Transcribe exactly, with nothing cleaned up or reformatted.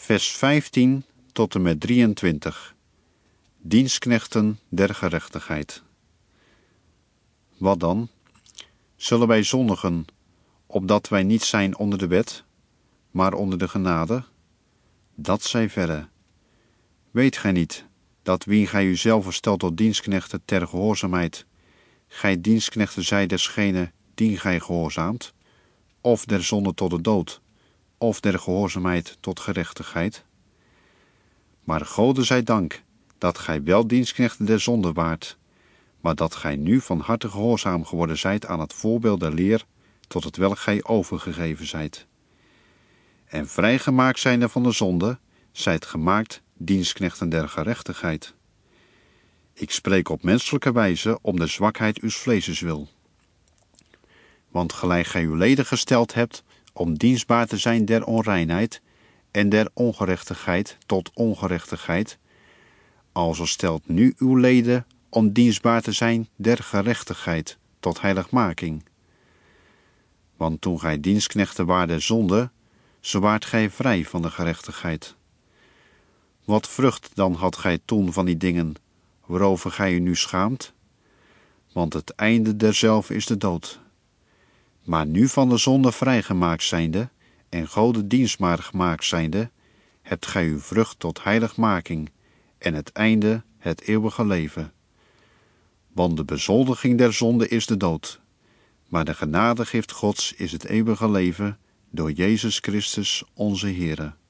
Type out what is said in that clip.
vers vijftien tot en met drieëntwintig. Dienstknechten der gerechtigheid. Wat dan? Zullen wij zondigen, opdat wij niet zijn onder de wet, maar onder de genade? Dat zij verre. Weet gij niet, dat wie gij uzelf stelt tot dienstknechten ter gehoorzaamheid, gij dienstknechten zij desgene die gij gehoorzaamt, of der zonde tot de dood, of der gehoorzaamheid tot gerechtigheid? Maar Gode zij dank, dat gij wel dienstknechten der zonde waart, maar dat gij nu van harte gehoorzaam geworden zijt aan het voorbeeld der leer, tot het welk gij overgegeven zijt. En vrijgemaakt zijnde van de zonde, zijt gemaakt dienstknechten der gerechtigheid. Ik spreek op menselijke wijze om de zwakheid uws vleeses wil. Want gelijk gij uw leden gesteld hebt om dienstbaar te zijn der onreinheid en der ongerechtigheid tot ongerechtigheid, alzo stelt nu uw leden om dienstbaar te zijn der gerechtigheid tot heiligmaking. Want toen gij dienstknechten waart der zonde, zo waart gij vrij van de gerechtigheid. Wat vrucht dan had gij toen van die dingen, waarover gij u nu schaamt? Want het einde derzelve is de dood. Maar nu van de zonde vrijgemaakt zijnde, en Gode dienstbaar gemaakt zijnde, hebt gij uw vrucht tot heiligmaking, en het einde het eeuwige leven. Want de bezoldiging der zonde is de dood, maar de genadegift Gods is het eeuwige leven, door Jezus Christus onze Heere.